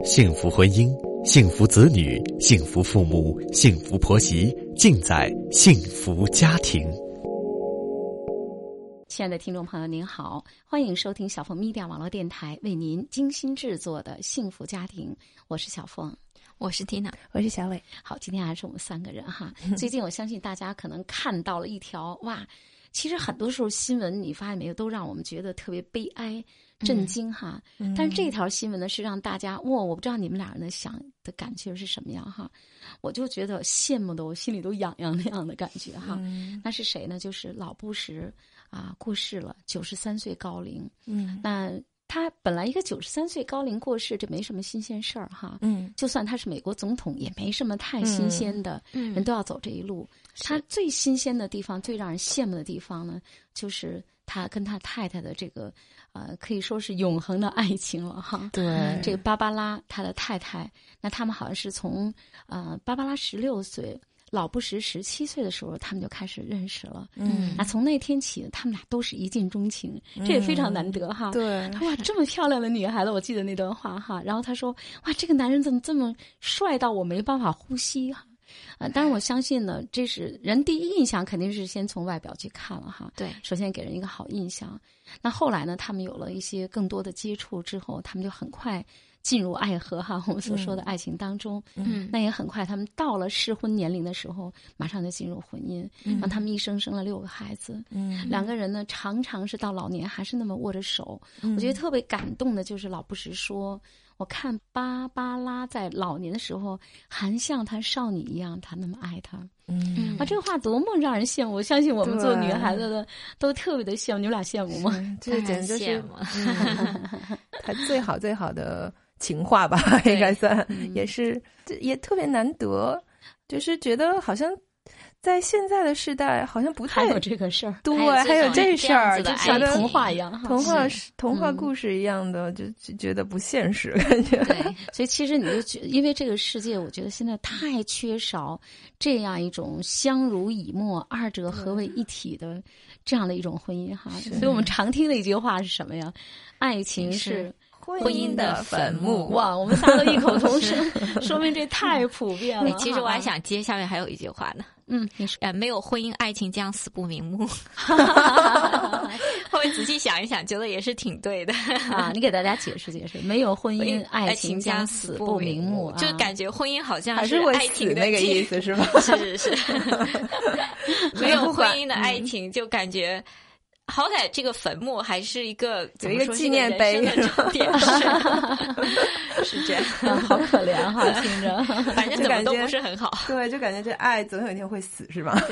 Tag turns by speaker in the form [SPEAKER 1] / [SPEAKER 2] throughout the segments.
[SPEAKER 1] 幸福婚姻，幸福子女，幸福父母，幸福婆媳，尽在幸福家庭。
[SPEAKER 2] 亲爱的听众朋友您好，欢迎收听小凤 Media 网络电台为您精心制作的幸福家庭，我是小凤，
[SPEAKER 3] 我是 Tina，
[SPEAKER 4] 我是小伟。
[SPEAKER 2] 好，今天还是我们三个人哈。最近我相信大家可能看到了一条哇，其实很多时候新闻你发现没有，都让我们觉得特别悲哀震惊哈。但是这条新闻呢是让大家我不知道你们俩人的想的感觉是什么样哈。我就觉得羡慕的我心里都痒痒那样的感觉哈。那是谁呢？就是老布什啊，过世了，93岁高龄。那他本来一个93岁高龄过世，这没什么新鲜事儿哈。就算他是美国总统，也没什么太新鲜的。人都要走这一路。他最新鲜的地方，最让人羡慕的地方呢，就是他跟他太太的这个可以说是永恒的爱情了哈。
[SPEAKER 4] 对，
[SPEAKER 2] 这个芭芭拉他的太太，那他们好像是从芭芭拉16岁。老布什17岁的时候，他们就开始认识了。那从那天起，他们俩都是一见钟情，这也非常难得哈。
[SPEAKER 4] 对，
[SPEAKER 2] 哇，这么漂亮的女孩子，我记得那段话哈。然后他说，哇，这个男人怎么这么帅到我没办法呼吸哈。当然我相信呢，这是人第一印象肯定是先从外表去看了哈。
[SPEAKER 3] 对，
[SPEAKER 2] 首先给人一个好印象。那后来呢，他们有了一些更多的接触之后，他们就很快进入爱河哈，我们所说的爱情当中。那也很快，他们到了适婚年龄的时候，马上就进入婚姻。让他们一生生了6个孩子。两个人呢，常常是到老年还是那么握着手。我觉得特别感动的就是老布什说，我看芭芭拉在老年的时候，还像她少女一样，她那么爱她。这个话多么让人羡慕！我相信我们做女孩子的都特别的羡慕。你们俩羡慕吗？
[SPEAKER 4] 这简直就是他最好最好的情话吧，应该算，也特别难得，就是觉得好像在现在的时代好像不太
[SPEAKER 2] 有这个事儿。
[SPEAKER 4] 对，还有这事儿，就
[SPEAKER 2] 像童话一样，
[SPEAKER 4] 童话故事一样的，就觉得不现实感觉。
[SPEAKER 2] 对，所以其实你就觉得，因为这个世界，我觉得现在太缺少这样一种相濡以沫、二者合为一体的这样的一种婚姻哈。所以我们常听的一句话是什么呀？爱情是
[SPEAKER 4] 婚姻的坟墓。
[SPEAKER 2] 哇，我们仨都异口同声，说明这太普遍了。
[SPEAKER 3] 其实我还想接下面还有一句话呢。
[SPEAKER 2] 你说
[SPEAKER 3] 没有婚姻，爱情将死不瞑目。后面仔细想一想，觉得也是挺对的
[SPEAKER 2] 啊。你给大家解释解释，没有婚姻，爱情将死不瞑目，
[SPEAKER 3] 就感觉婚姻好像
[SPEAKER 4] 是爱情的那个意思，是吗？
[SPEAKER 3] 是。没有婚姻的爱情，就感觉。好歹这个坟墓还是一个
[SPEAKER 4] 有一个纪念碑，
[SPEAKER 3] 是这样，
[SPEAKER 2] 好可怜哈，听着，
[SPEAKER 3] 反正怎么都不是很好。
[SPEAKER 4] 对，就感觉这爱总有一天会死，是吧？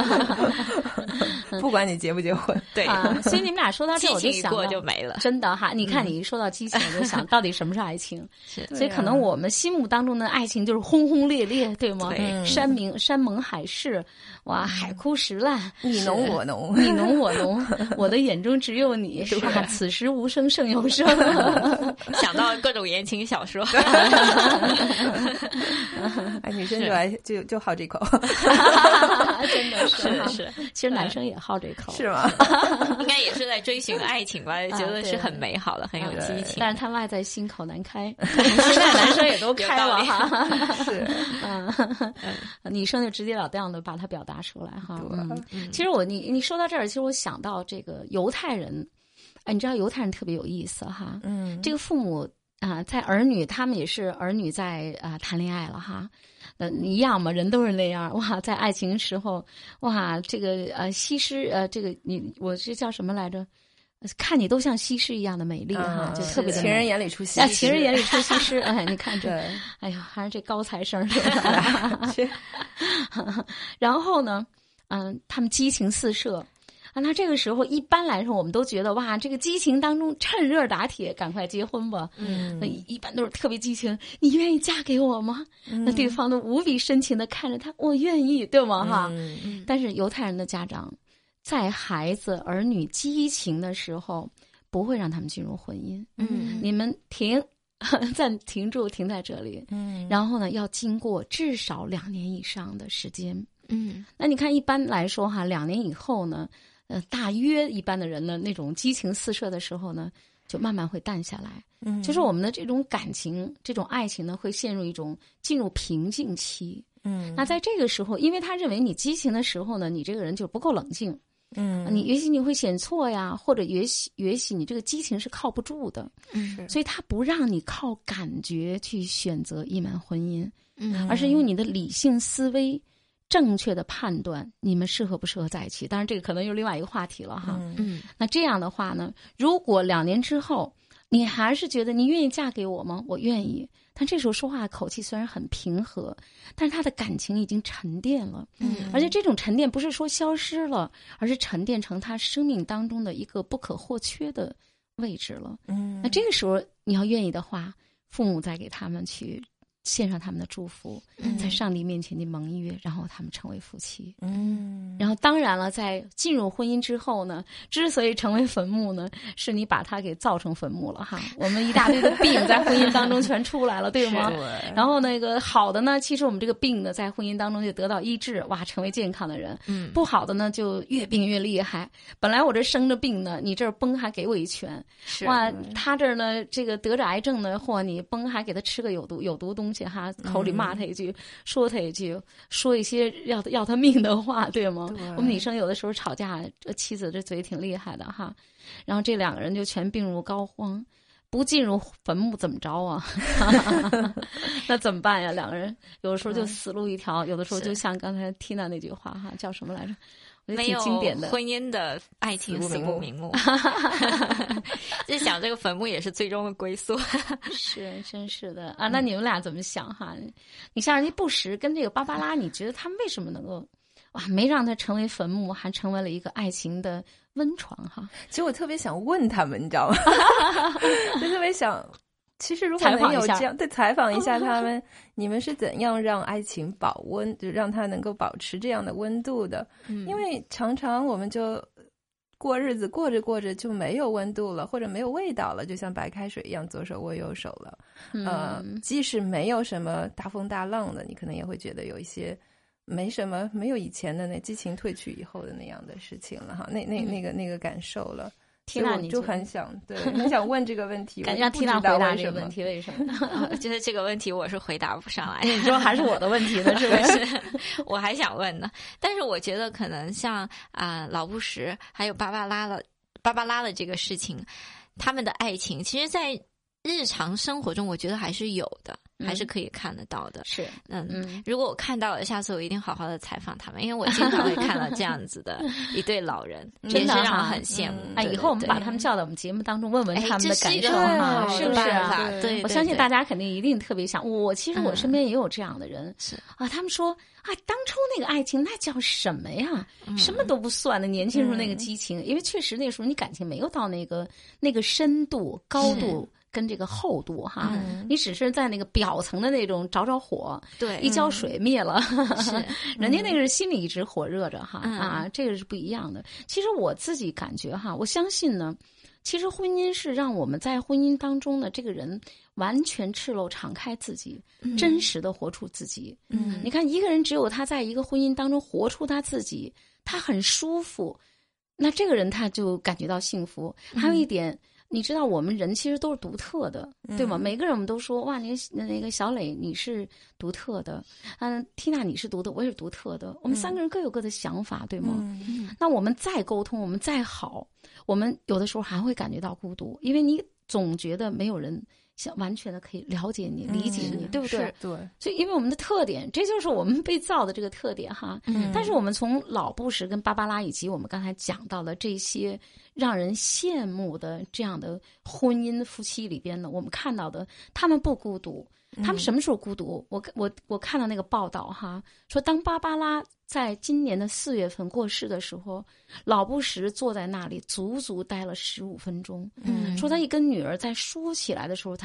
[SPEAKER 4] 不管你结不结婚，
[SPEAKER 3] 对
[SPEAKER 2] 所以你们俩说到这，我就想到
[SPEAKER 3] 就没了，
[SPEAKER 2] 真的哈。你看，你一说到激情，我就想到底什么是爱情？所以可能我们心目当中的爱情就是轰轰烈烈，对吗？山盟海誓，哇，海枯石烂，
[SPEAKER 4] 你侬我侬，
[SPEAKER 2] 你侬我侬。我的眼中只有你，是吧？此时无声胜有声。
[SPEAKER 3] 想到各种言情小说，
[SPEAKER 4] 女生就好这口，
[SPEAKER 2] 真的
[SPEAKER 3] 是。
[SPEAKER 2] 其实男生也好这口，
[SPEAKER 4] 是吗？
[SPEAKER 3] 应该也是在追寻爱情吧，觉得是很美好的，很有激情。
[SPEAKER 2] 但是他外在心口难开，现在男生也都开了哈。
[SPEAKER 4] 是，
[SPEAKER 2] 女生就直截了当的把它表达出来哈。其实你说到这儿，其实我想到这个犹太人，你知道犹太人特别有意思哈。这个父母在儿女，他们也是儿女在谈恋爱了哈。一样嘛，人都是那样哇，在爱情时候哇，这个西施这个我这叫什么来着？看你都像西施一样的美丽哈，就特别的
[SPEAKER 4] 情人眼里出西施，
[SPEAKER 2] 情人眼里出西施。哎，你看这，哎呀，还是这高材生。然后呢，他们激情四射。那这个时候一般来说我们都觉得哇，这个激情当中趁热打铁，赶快结婚吧。那一般都是特别激情，你愿意嫁给我吗？那对方都无比深情的看着他，我愿意，对吗？哈。但是犹太人的家长在孩子儿女激情的时候不会让他们进入婚姻。你们暂停住，停在这里。然后呢，要经过至少2年以上的时间。那你看一般来说哈，2年以后呢，大约一般的人呢，那种激情四射的时候呢， 就慢慢会淡下来。就是我们的这种感情，这种爱情呢，会陷入一种进入平静期。那在这个时候，因为他认为你激情的时候呢，你这个人就不够冷静。你也许你会选错呀，或者也许你这个激情是靠不住的。所以他不让你靠感觉去选择一门婚姻，而是用你的理性思维正确的判断你们适合不适合在一起。当然这个可能又另外一个话题了哈。那这样的话呢，如果2年之后你还是觉得你愿意嫁给我吗？我愿意。但这时候说话的口气虽然很平和，但是他的感情已经沉淀了。而且这种沉淀不是说消失了，而是沉淀成他生命当中的一个不可或缺的位置了。那这个时候你要愿意的话，父母再给他们去献上他们的祝福，在上帝面前的盟约，然后他们成为夫妻。然后当然了，在进入婚姻之后呢，之所以成为坟墓呢，是你把它给造成坟墓了哈。我们一大堆的病在婚姻当中全出来了，对吗？然后那个好的呢，其实我们这个病呢，在婚姻当中就得到医治，哇，成为健康的人。不好的呢，就越病越厉害。本来我这生着病呢，你这儿崩还给我一拳，哇，他这儿呢，这个得着癌症呢，或你崩还给他吃个有毒东西哈，口里骂他一句，说他一句，说一些要他命的话，对吗？我们女生有的时候吵架，妻子这嘴挺厉害的哈，然后这2个人就全病入膏肓，不进入坟墓怎么着啊？那怎么办呀？2个人有的时候就死路一条，有的时候就像刚才 Tina 那句话哈，叫什么来着？
[SPEAKER 3] 没有
[SPEAKER 2] 经典的
[SPEAKER 3] 婚姻的爱情死不瞑目。就想这个坟墓也是最终的归宿。
[SPEAKER 2] 是，真是的啊！那你们俩怎么想哈？你像人家布什跟这个芭芭拉，你觉得他们为什么能够哇没让他成为坟墓，还成为了一个爱情的温床哈？
[SPEAKER 4] 其实我特别想问他们，你知道吗？就特别想。其实如果能有这样对采访一下他们，你们是怎样让爱情保温，就让它能够保持这样的温度的？因为常常我们就过日子过着过着就没有温度了，或者没有味道了，就像白开水一样左手握右手了。即使没有什么大风大浪的，你可能也会觉得有一些没有以前的那激情褪去以后的那样的事情了哈，那个感受了。
[SPEAKER 2] 缇娜，
[SPEAKER 4] 你就很想问这个问题，
[SPEAKER 2] 感觉让缇娜回答这个问题，为什么？
[SPEAKER 3] 我觉得这个问题我是回答不上来。
[SPEAKER 2] 你说还是我的问题呢，是不是？
[SPEAKER 3] 我还想问呢，但是我觉得可能像老布什还有芭芭拉的这个事情，他们的爱情，其实，在日常生活中，我觉得还是有的。还是可以看得到的。
[SPEAKER 2] 是，
[SPEAKER 3] 如果我看到了，下次我一定好好的采访他们，因为我经常会看到这样子的一对老人，
[SPEAKER 2] 真的
[SPEAKER 3] 让我很羡慕。
[SPEAKER 2] 以后我们把他们叫到我们节目当中，问问他们的感受哈，是不是啊？
[SPEAKER 3] 对，
[SPEAKER 2] 我相信大家肯定一定特别想。其实我身边也有这样的人，
[SPEAKER 3] 是
[SPEAKER 2] 啊，他们说当初那个爱情那叫什么呀？什么都不算的，年轻时候那个激情，因为确实那时候你感情没有到那个深度、高度。跟这个厚度哈，你只是在那个表层的那种着火，
[SPEAKER 3] 对，
[SPEAKER 2] 一浇水灭了，
[SPEAKER 3] 是
[SPEAKER 2] 人家那个是心里一直火热着哈，这个是不一样的。其实我自己感觉哈，我相信呢，其实婚姻是让我们在婚姻当中呢，这个人完全赤裸敞开自己，真实的活出自己。你看一个人只有他在一个婚姻当中活出他自己，他很舒服，那这个人他就感觉到幸福。还有一点。你知道我们人其实都是独特的，对吗？每个人我们都说哇，那个小磊你是独特的，缇娜你是独特，我也是独特的。我们3个人各有各的想法，对吗？那我们再沟通，我们再好，我们有的时候还会感觉到孤独，因为你总觉得没有人想完全的可以了解你、理解你，对不对？
[SPEAKER 4] 对。
[SPEAKER 2] 所以，因为我们的特点，这就是我们被造的这个特点哈。但是我们从老布什跟芭芭拉以及我们刚才讲到的这些让人羡慕的这样的婚姻夫妻里边呢，我们看到的他们不孤独。他们什么时候孤独？我看到那个报道哈，说当芭芭拉在今年的4月份过世的时候，老布什坐在那里足足待了15分钟。说他一跟女儿在说起来的时候，他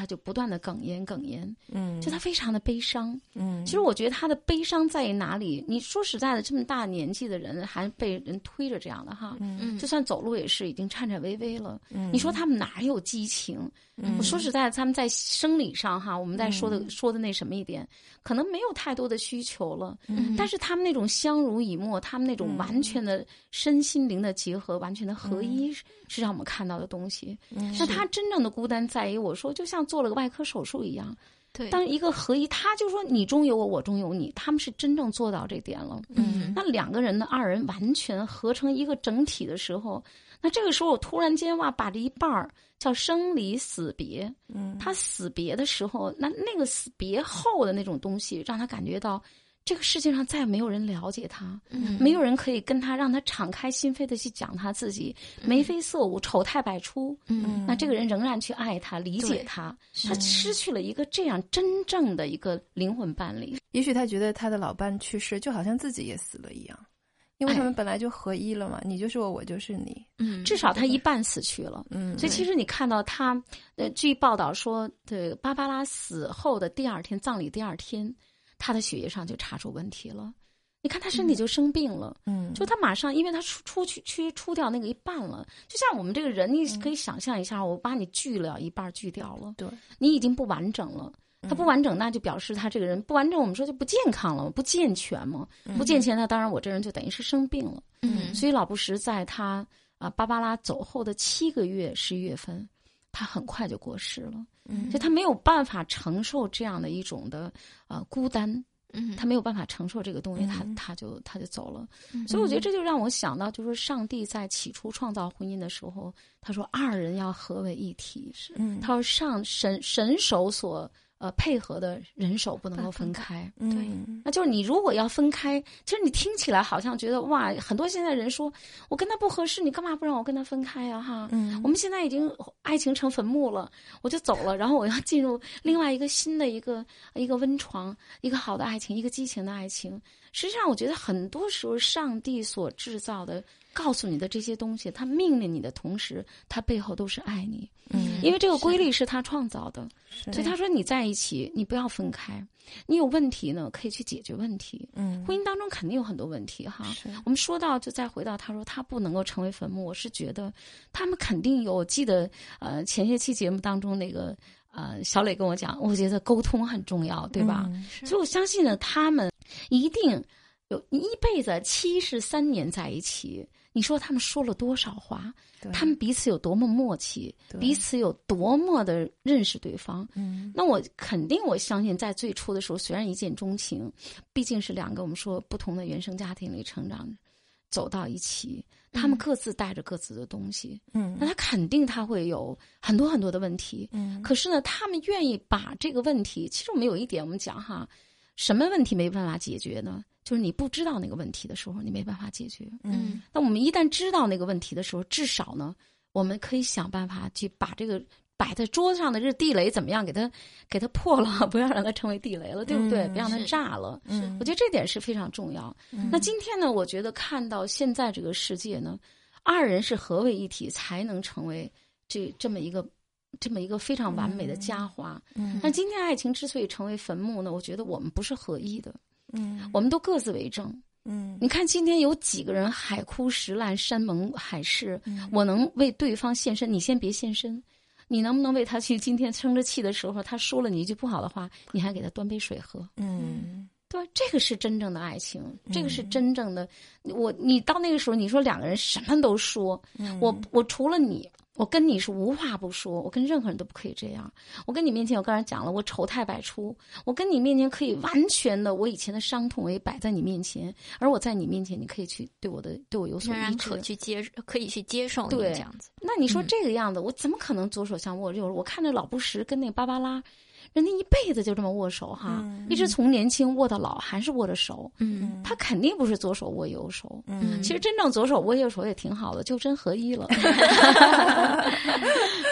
[SPEAKER 2] 他就不断的哽咽，
[SPEAKER 4] 嗯，
[SPEAKER 2] 就他非常的悲伤。
[SPEAKER 4] 嗯，
[SPEAKER 2] 其实我觉得他的悲伤在于哪里？你说实在的，这么大年纪的人还被人推着这样的哈，就算走路也是已经颤颤巍巍了。你说他们哪有激情？我说实在的，他们在生理上哈，我们在说的那什么一点，可能没有太多的需求了。但是他们那种相濡以沫，他们那种完全的身心灵的结合，完全的合一，是让我们看到的东西。那他真正的孤单在于，我说就像做了个外科手术一样。
[SPEAKER 3] 对，
[SPEAKER 2] 当一个合一，他就说你中有我，我中有你，他们是真正做到这点了。那两个人的二人完全合成一个整体的时候，那这个时候我突然间把这一半儿叫生离死别。他死别的时候，那个死别后的那种东西，让他感觉到这个世界上再也没有人了解他，没有人可以跟他让他敞开心扉的去讲他自己，眉飞色舞，丑态百出。那这个人仍然去爱他，理解他，他失去了一个这样真正的一个灵魂伴侣。
[SPEAKER 4] 也许他觉得他的老伴去世，就好像自己也死了一样，因为他们本来就合一了嘛，你就是我，我就是你。
[SPEAKER 2] 至少他一半死去了。所以其实你看到他，据报道说，对芭芭拉死后的第二天，葬礼第二天，他的血液上就查出问题了。你看他身体就生病了。就他马上，因为他出掉那个一半了，就像我们这个人，你可以想象一下，我把你锯了一半，锯掉了，对，你已经不完整了。他不完整，那就表示他这个人不完整，我们说就不健康了，不健全嘛。不健全，那当然我这人就等于是生病了。所以老布什在他芭芭拉走后的7个月，11月份，他很快就过世了。就他没有办法承受这样的一种的孤单。他没有办法承受这个东西，他就走了。所以我觉得这就让我想到，就是上帝在起初创造婚姻的时候，他说二人要合为一体。他说神手所配合的人手不能够分开。对，那就是你如果要分开，其实你听起来好像觉得哇，很多现在人说我跟他不合适，你干嘛不让我跟他分开啊？哈，我们现在已经爱情成坟墓了，我就走了，然后我要进入另外一个新的一个温床，一个好的爱情，一个激情的爱情。实际上，我觉得很多时候上帝所制造的，告诉你的这些东西，他命令你的同时，他背后都是爱你。因为这个规律是他创造的，所以他说你在一起，你不要分开。你有问题呢，可以去解决问题。婚姻当中肯定有很多问题哈。我们说到，就再回到他说他不能够成为坟墓，我是觉得他们肯定有。我记得前些期节目当中那个小磊跟我讲，我觉得沟通很重要，对吧？所以我相信呢，他们一定有一辈子73年在一起。你说他们说了多少话？他们彼此有多么默契，彼此有多么的认识对方。那我相信在最初的时候，虽然一见钟情，毕竟是两个我们说不同的原生家庭里成长，走到一起，他们各自带着各自的东西。那他肯定他会有很多很多的问题。可是呢，他们愿意把这个问题，其实我们有一点我们讲哈，什么问题没办法解决呢？就是你不知道那个问题的时候，你没办法解决。那我们一旦知道那个问题的时候，至少呢，我们可以想办法去把这个摆在桌子上的这地雷怎么样给它破了，不要让它成为地雷了，对不对？别让它炸了。我觉得这点是非常重要。那今天呢，我觉得看到现在这个世界呢，二人是合为一体，才能成为这么一个非常完美的佳话。但今天爱情之所以成为坟墓呢，我觉得我们不是合一的。我们都各自为政。你看今天有几个人海枯石烂，山盟海誓，我能为对方献身，你先别献身。你能不能为他去今天生着气的时候，他说了你一句不好的话，你还给他端杯水喝？对，这个是真正的爱情，这个是真正的。你到那个时候，你说两个人什么都说，我除了你，我跟你是无话不说，我跟任何人都不可以这样。我跟你面前，我刚才讲了，我丑态百出，我跟你面前可以完全的，我以前的伤痛我也摆在你面前，而我在你面前，你可以去对我有所依止，
[SPEAKER 3] 可以去接受你这样子。
[SPEAKER 2] 那你说这个样子，我怎么可能左手相握右手？我看着老布什跟那芭芭拉。人家一辈子就这么握手哈，一直从年轻握到老，还是握着手。他肯定不是左手握右手。其实真正左手握右手也挺好的，就真合一了。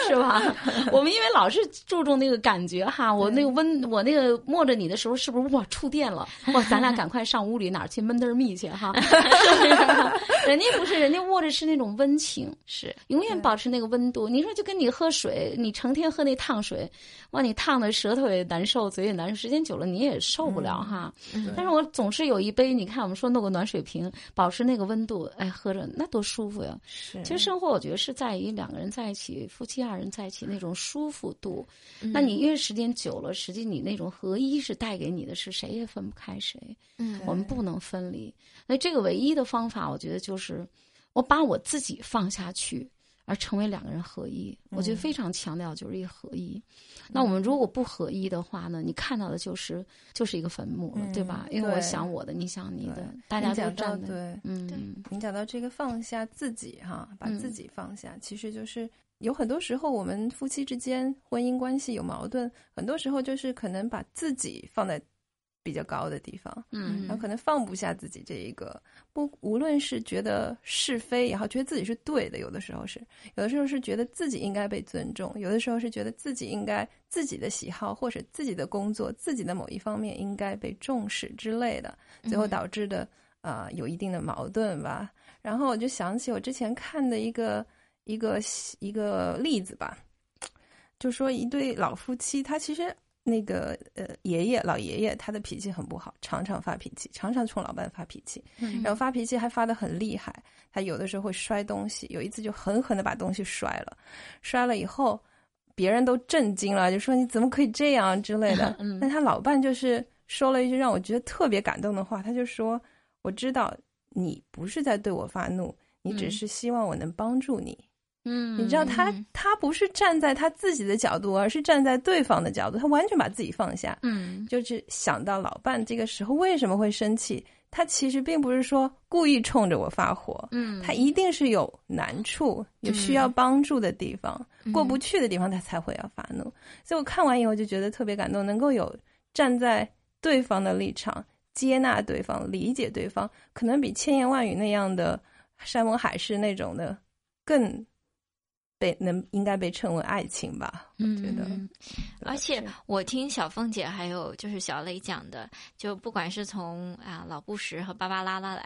[SPEAKER 2] 是吧？我们因为老是注重那个感觉哈，我那个我那个摸着你的时候，是不是哇触电了？哇，咱俩赶快上屋里哪儿去闷得蜜去哈？是不是？人家不是，人家握着是那种温情，
[SPEAKER 3] 是
[SPEAKER 2] 永远保持那个温度。你说就跟你喝水，你成天喝那烫水，哇，你烫的舌头也难受，嘴也难受，时间久了你也受不了哈。但是我总是有一杯，你看我们说弄个暖水瓶，保持那个温度，哎，喝着那多舒服呀！其实生活我觉得是在于两个人在一起，夫妻二人在一起那种舒服度。那你因为时间久了，实际你那种合一是带给你的是谁也分不开谁。我们不能分离。那这个唯一的方法，我觉得就是我把我自己放下去，而成为两个人合一。我觉得非常强调就是一个合一。那我们如果不合一的话呢，你看到的就是一个坟墓了，对吧？因为我想我的，你想你的，大家都站的。
[SPEAKER 4] 对，你讲到这个放下自己哈，把自己放下，其实就是有很多时候我们夫妻之间婚姻关系有矛盾，很多时候就是可能把自己放在比较高的地方，然后可能放不下自己这一个，无论是觉得是非也好，觉得自己是对的，有的时候是觉得自己应该被尊重，有的时候是觉得自己应该自己的喜好或者自己的工作、自己的某一方面应该被重视之类的，最后导致的有一定的矛盾吧。然后我就想起我之前看的一个例子吧，就说一对老夫妻，他其实那个老爷爷他的脾气很不好，常常发脾气，常常冲老伴发脾气，然后发脾气还发得很厉害，他有的时候会摔东西，有一次就狠狠地把东西摔了以后别人都震惊了，就说你怎么可以这样之类的。但他老伴就是说了一句让我觉得特别感动的话，他就说我知道你不是在对我发怒，你只是希望我能帮助你。你知道他不是站在他自己的角度，而是站在对方的角度，他完全把自己放下。就是想到老伴这个时候为什么会生气，他其实并不是说故意冲着我发火，他一定是有难处，有需要帮助的地方，过不去的地方他才会要发怒。所以我看完以后就觉得特别感动，能够有站在对方的立场，接纳对方，理解对方，可能比千言万语那样的山盟海誓那种的更应该被称为爱情吧，我觉得。
[SPEAKER 3] 而且我听小凤姐还有就是小磊讲的，就不管是从老布什和芭芭拉的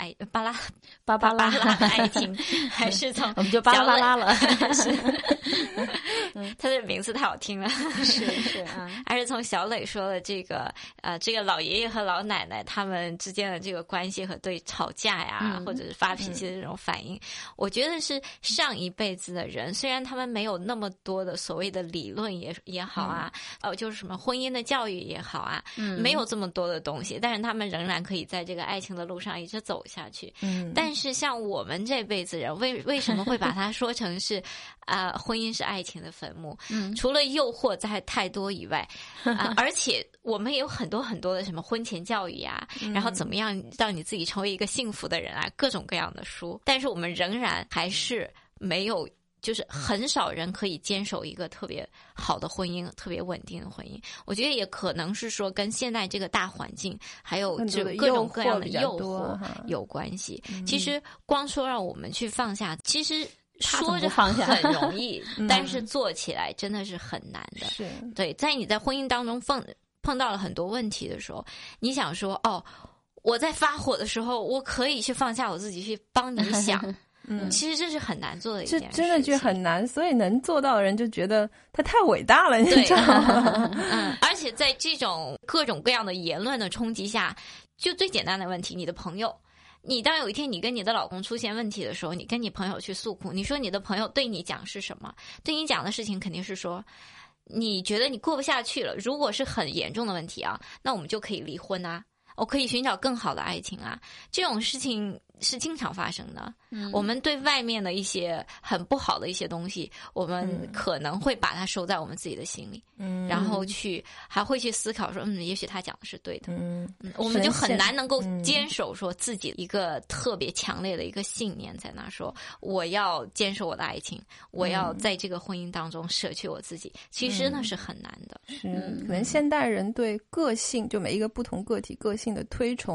[SPEAKER 3] 爱情，还是从
[SPEAKER 2] 我们就芭芭拉了，
[SPEAKER 3] 他的名字太好听了，
[SPEAKER 2] 是啊，
[SPEAKER 3] 还是从小磊说的这个老爷爷和老奶奶他们之间的这个关系和对吵架呀，或者是发脾气的这种反应，我觉得是上一辈子的人，虽然他们没有那么多的所谓的理论也好啊，就是什么婚姻的教育也好啊，没有这么多的东西，但是他们仍然可以在这个爱情的路上一直走下去。但是像我们这辈子人，为什么会把它说成是婚姻是爱情的坟墓？除了诱惑太多以外，而且我们也有很多很多的什么婚前教育啊，然后怎么样让你自己成为一个幸福的人啊，各种各样的书，但是我们仍然还是没有。就是很少人可以坚守一个特别好的婚姻，特别稳定的婚姻。我觉得也可能是说跟现在这个大环境还有这个各种各样的诱惑有关系。其实光说让我们去放下，其实说着很容易，但是做起来真的是很难的。对，在你在婚姻当中碰到了很多问题的时候，你想说我在发火的时候，我可以去放下我自己，去帮你想。其实这是很难做的一件事情，
[SPEAKER 4] 这真的就很难，所以能做到的人就觉得他太伟大了，你知道吗？
[SPEAKER 3] 而且在这种各种各样的言论的冲击下，就最简单的问题，你的朋友，你当有一天你跟你的老公出现问题的时候，你跟你朋友去诉苦，你说你的朋友对你讲是什么？对你讲的事情肯定是说，你觉得你过不下去了，如果是很严重的问题啊，那我们就可以离婚啊，我可以寻找更好的爱情啊，这种事情是经常发生的。我们对外面的一些很不好的一些东西，我们可能会把它收在我们自己的心里，然后还会去思考说，也许他讲的是对的。我们就很难能够坚守说自己一个特别强烈的一个信念在那，说我要坚守我的爱情，我要在这个婚姻当中舍去我自己。其实那是很难的。
[SPEAKER 4] 可能现代人对个性，就每一个不同个体个性的推崇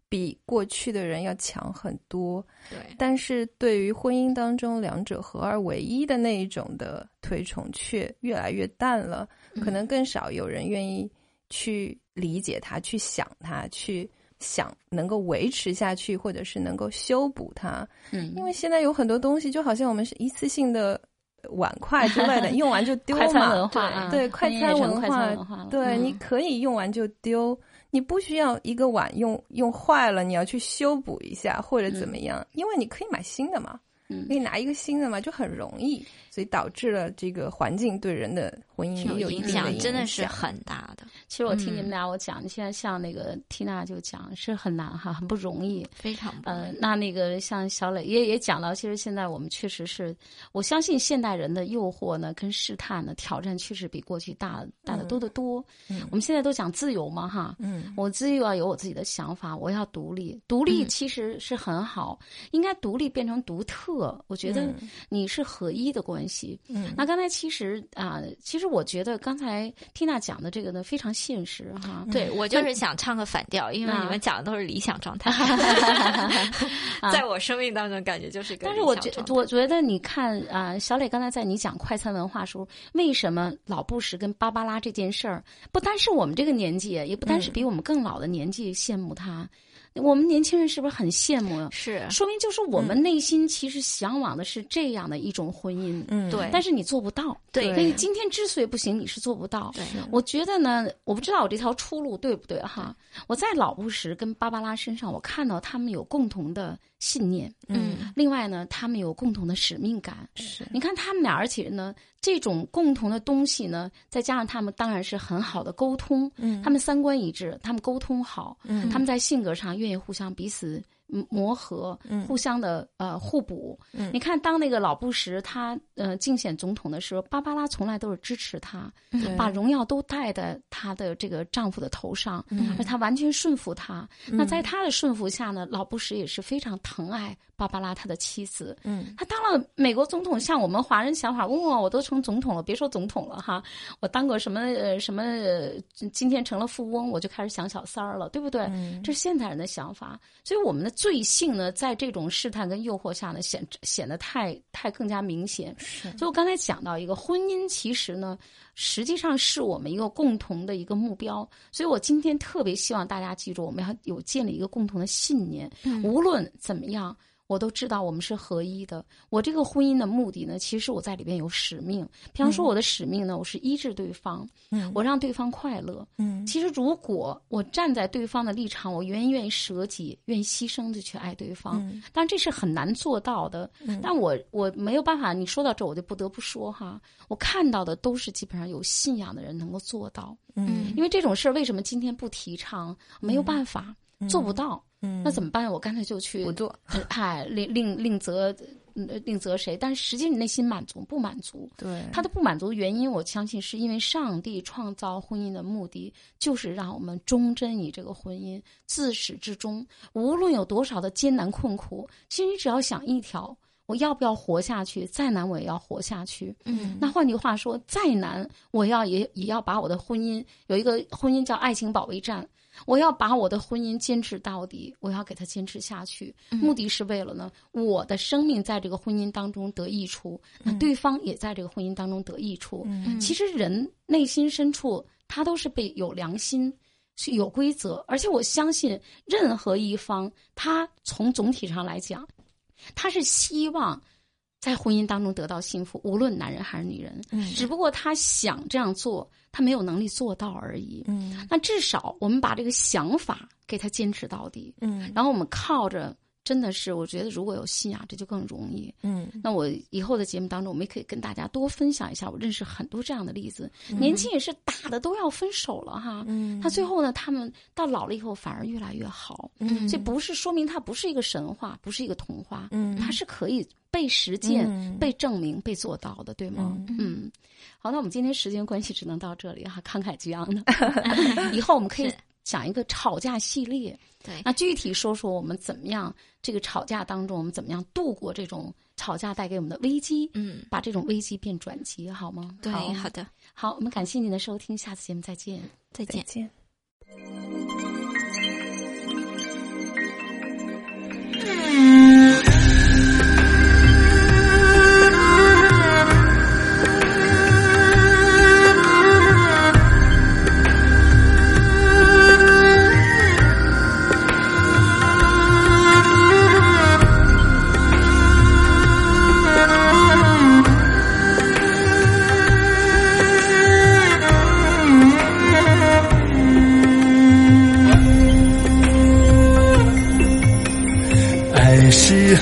[SPEAKER 4] 比过去的人要强很多。
[SPEAKER 3] 对，
[SPEAKER 4] 但是对于婚姻当中两者合二为一的那一种的推崇却越来越淡了，可能更少有人愿意去理解它，去想它，去想能够维持下去，或者是能够修补它。因为现在有很多东西就好像我们是一次性的碗筷之类的用完就丢嘛，
[SPEAKER 2] 快餐文化，
[SPEAKER 4] 对，快餐文化，对，你可以用完就丢，你不需要一个碗用坏了你要去修补一下或者怎么样，因为你可以买新的嘛，可以拿一个新的嘛，就很容易，所以导致了这个环境对人的婚姻也有一定的影响，
[SPEAKER 3] 真的是很大的。
[SPEAKER 2] 其实我听你们俩我讲，你现在像那个缇娜就讲是很难哈，很不容易，
[SPEAKER 3] 非常不容易。
[SPEAKER 2] 那个像小磊也讲了，其实现在我们确实是，我相信现代人的诱惑呢跟试探呢挑战确实比过去大得多得多。我们现在都讲自由嘛哈，我自己要有我自己的想法，我要独立，独立其实是很好，应该独立变成独特，我觉得你是合一的关系。那刚才其实我觉得刚才缇娜讲的这个呢非常现实哈。
[SPEAKER 3] 对，我就是想唱个反调，因为你们讲的都是理想状态，在我生命当中感觉就是个理想状态。
[SPEAKER 2] 但是我觉得你看小磊刚才在你讲快餐文化的时候，为什么老布什跟芭芭拉这件事儿，不单是我们这个年纪，也不单是比我们更老的年纪羡慕他。我们年轻人是不是很羡慕？
[SPEAKER 3] 是，
[SPEAKER 2] 说明就是我们内心其实向往的是这样的一种婚姻。
[SPEAKER 3] 对。
[SPEAKER 2] 但是你做不到。
[SPEAKER 3] 对。
[SPEAKER 2] 所以今天之所以不行，你是做不到。
[SPEAKER 3] 对。
[SPEAKER 2] 我觉得呢，我不知道我这条出路对不对哈。我在老布什跟芭芭拉身上，我看到他们有共同的信念。另外呢，他们有共同的使命感。
[SPEAKER 4] 是。
[SPEAKER 2] 你看他们俩，而且呢，这种共同的东西呢，再加上他们当然是很好的沟通。他们三观一致，他们沟通好。他们在性格上愿意互相彼此磨合，互相的互补。你看，当那个老布什他竞选总统的时候，芭芭拉从来都是支持他，把荣耀都戴在他的这个丈夫的头上，而他完全顺服他。那在他的顺服下呢，老布什也是非常疼爱芭芭拉他的妻子。他当了美国总统，像我们华人想法，哇，我都成总统了，别说总统了哈，我当过什么今天成了富翁，我就开始想小三儿了，对不对？这是现代人的想法。所以我们的罪性呢，在这种试探跟诱惑下呢，显得太更加明显。所以我刚才讲到一个婚姻，其实呢，实际上是我们一个共同的一个目标。所以我今天特别希望大家记住，我们要有建立一个共同的信念。无论怎么样，我都知道我们是合一的。我这个婚姻的目的呢，其实我在里边有使命。比方说我的使命呢，我是医治对方，我让对方快乐。其实如果我站在对方的立场，我愿意舍己，愿意牺牲的去爱对方。当然这是很难做到的。但我没有办法，你说到这我就不得不说哈，我看到的都是基本上有信仰的人能够做到。因为这种事儿为什么今天不提倡？没有办法，做不到。那怎么办？我干脆就去
[SPEAKER 4] 不做，
[SPEAKER 2] 另责谁？但是实际你内心满足不满足？
[SPEAKER 4] 对，
[SPEAKER 2] 他的不满足原因，我相信是因为上帝创造婚姻的目的就是让我们忠贞于这个婚姻，自始至终，无论有多少的艰难困苦，其实你只要想一条，我要不要活下去？再难我也要活下去。那换句话说，再难我也要把我的婚姻，有一个婚姻叫爱情保卫战。我要把我的婚姻坚持到底，我要给它坚持下去，目的是为了呢，我的生命在这个婚姻当中得益处，那对方也在这个婚姻当中得益处。其实人内心深处他都是被有良心，是有规则，而且我相信任何一方，他从总体上来讲，他是希望在婚姻当中得到幸福，无论男人还是女人。只不过他想这样做，他没有能力做到而已。那至少我们把这个想法给他坚持到底。然后我们靠着，真的是我觉得如果有信仰，这就更容易。那我以后的节目当中，我们也可以跟大家多分享一下，我认识很多这样的例子。年轻也是打的都要分手了哈。他最后呢，他们到老了以后反而越来越好。所以不是说明它不是一个神话，不是一个童话，它是可以被实践、被证明、被做到的，对吗？好，那我们今天时间关系只能到这里哈，慷慨激昂的。以后我们可以讲一个吵架系列。
[SPEAKER 3] 对，
[SPEAKER 2] 那具体说说我们怎么样，这个吵架当中我们怎么样度过这种吵架带给我们的危机，把这种危机变转机，好吗？
[SPEAKER 3] 对，好的，
[SPEAKER 2] 好，我们感谢您的收听，下次节目再见，
[SPEAKER 3] 再见。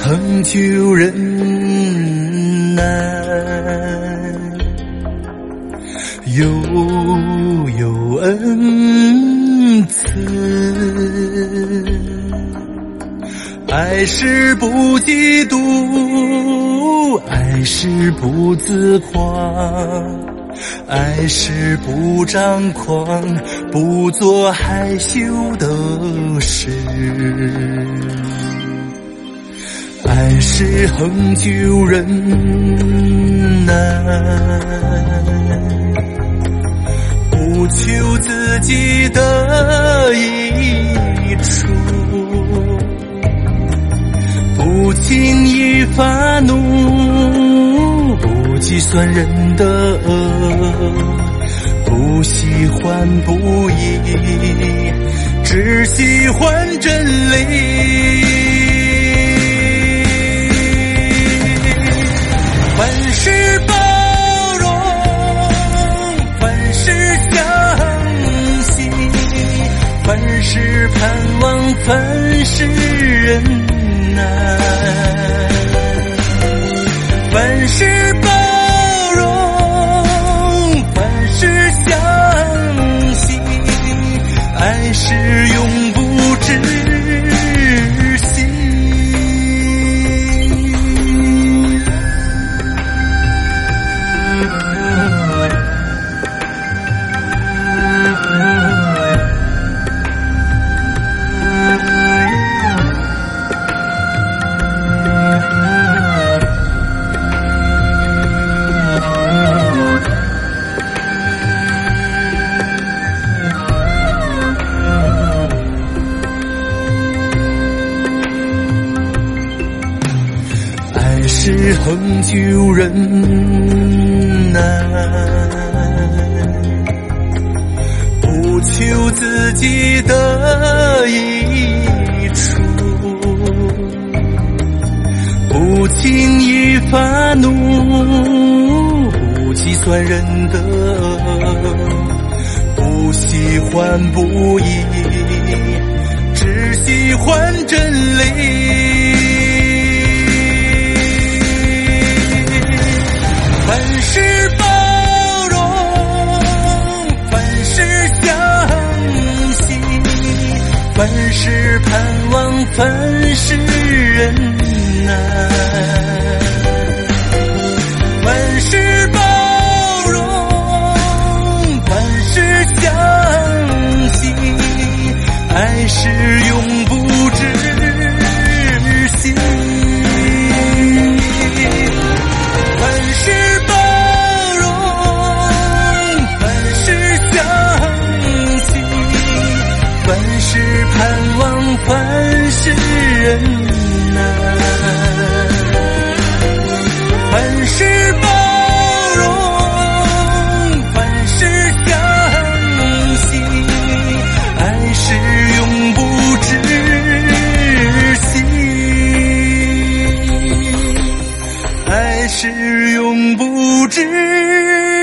[SPEAKER 5] 恒久忍耐，又有恩慈。爱是不嫉妒，爱是不自夸，爱是不张狂，不做害羞的事。爱是恒久忍耐，不求自己的益处，不轻易发怒，不计算人的恶，不喜欢不义，只喜欢真理。凡事包容，凡事相信，凡事盼望，凡事忍耐，凡事包容，凡事相信，爱是永不止息。是恒久忍耐，不求自己的益处，不轻易发怒，不计算人的恶，不喜欢不义，只喜欢真理。凡事包容，凡事相信，凡事盼望，凡事忍耐，凡事包容，凡事相信，爱是永不止息。凡事包容，凡事相信，凡事盼望，凡事忍耐，凡事包容，凡事相信，爱是永不止息，爱是永不止